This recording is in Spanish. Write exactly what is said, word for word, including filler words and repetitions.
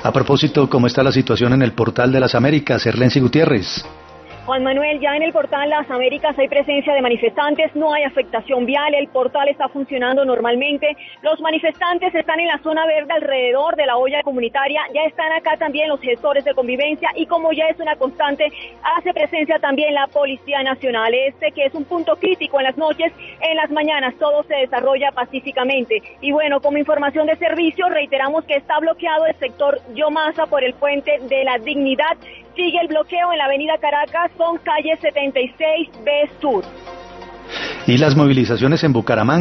A propósito, ¿cómo está la situación en el Portal de las Américas? Erlency Gutiérrez. Juan Manuel, ya en el Portal Las Américas hay presencia de manifestantes, no hay afectación vial, el portal está funcionando normalmente, los manifestantes están en la zona verde alrededor de la olla comunitaria, ya están acá también los gestores de convivencia y como ya es una constante, hace presencia también la Policía Nacional, este que es un punto crítico en las noches, en las mañanas todo se desarrolla pacíficamente. Y bueno, como información de servicio, reiteramos que está bloqueado el sector Yomasa por el puente de la Dignidad, sigue el bloqueo en la avenida Caracas con calle setenta y seis B Sur. ¿Y las movilizaciones en Bucaramanga?